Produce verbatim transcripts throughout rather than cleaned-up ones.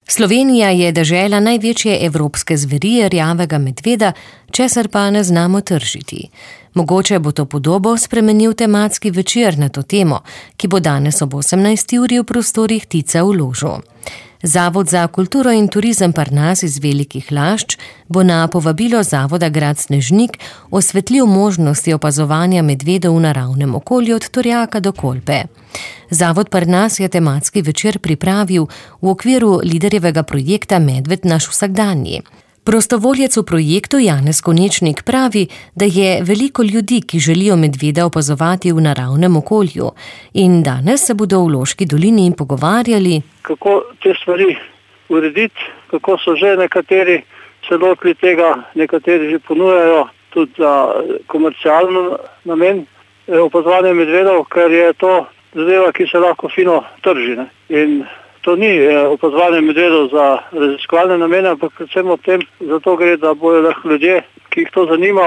Slovenija je dežela največje evropske zveri rjavega medveda, česar pa ne znamo tržiti. Mogoče bo to podobo spremenil tematski večer na to temo, ki bo danes ob osemnajsti uri v prostorih Tica v Ložu. Zavod za kulturo in turizem Parnas iz Velikih Lašč bo na povabilo Zavoda Grad Snežnik osvetlil možnosti opazovanja medvedov v naravnem okolju od Torjaka do Kolpe. Zavod Parnas je tematski večer pripravil v okviru liderjevega projekta Medved naš vsakdanji. Prostovoljec v projektu Janez Konečnik pravi, da je veliko ljudi, ki želijo medveda opazovati v naravnem okolju, in danes se bodo v Loški dolini pogovarjali, kako te stvari urediti, kako so že nekateri se lotili tega, nekateri že ponujajo tudi za komercialno namen opazovanja medvedov, ker je to zadeva, ki se lahko fino trži. Ne? In to ni opazovanje medvedov za raziskovalne namene, ampak predvsem o tem, zato gre, da bojo lahko ljudje, ki jih to zanima,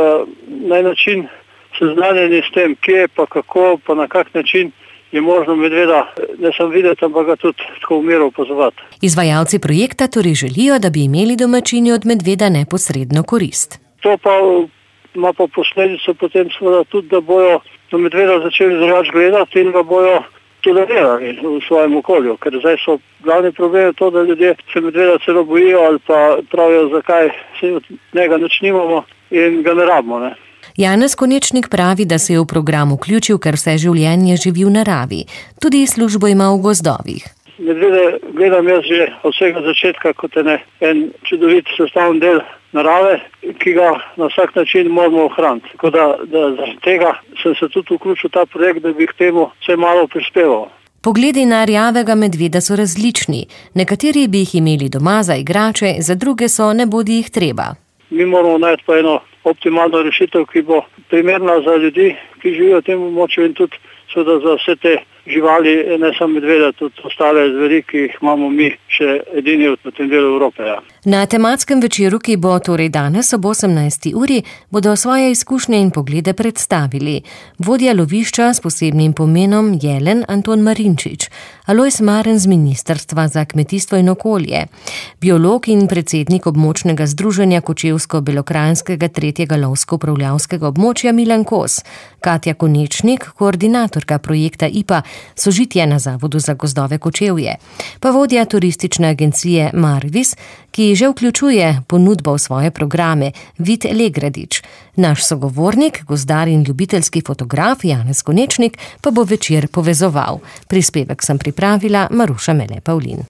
na način seznanjeni s tem, kje pa kako, pa na kak način je možno medveda ne samo videti, ampak ga tudi tako v miru opazovati. Izvajalci projekta torej želijo, da bi imeli domačini od medveda neposredno korist. To pa ima pa posledico potem seveda tudi, da bojo do medveda začeli drugače gledati in ga bojo tolerirali v svojem okolju, ker zdaj so glavni problemi to, da ljudje se medveda celo bojijo ali pa pravijo, zakaj se od njega nič nimamo in ga ne rabimo. Ne? Janez Konečnik pravi, da se je v program vključil, ker vse življenje živi v naravi. Tudi službo ima v gozdovih. Medvede gledam jaz že od vsega začetka kot ene, en čudovit sestavni del narave, ki ga na vsak način moramo ohraniti. Tako da, da zaradi tega sem se tudi vključil v ta projekt, da bi k temu vse malo prispeval. Pogledi na rjavega medveda so različni. Nekateri bi jih imeli doma za igrače, za druge so ne bodi jih treba. Mi moramo najti pa eno optimalno rešitev, ki bo primerna za ljudi, ki živijo v tem območju in tudi seveda za vse te živali, ne samo medveda, tudi ostale zveri, ki jih imamo mi še edini v tem delu Evrope. Ja. Na tematskem večeru, ki bo torej danes ob osemnajsti uri, bodo svoje izkušnje in poglede predstavili vodja lovišča s posebnim pomenom Jelen Anton Marinčič, Alojz Maren z Ministrstva za kmetijstvo in okolje, biolog in predsednik območnega združenja Kočevsko-Belokranjskega tretjega lovsko-upravljavskega območja Milan Kos, Katja Konečnik, koordinatorka projekta I P A Sožitje na Zavodu za gozdove Kočevje, pa vodja turistične agencije Marvis, ki že vključuje ponudbo v svoje programe, Vid Legradič. Naš sogovornik, gozdar in ljubiteljski fotograf Janez Konečnik pa bo večer povezoval. Prispevek sem pripravila Maruša Mele Pavlin.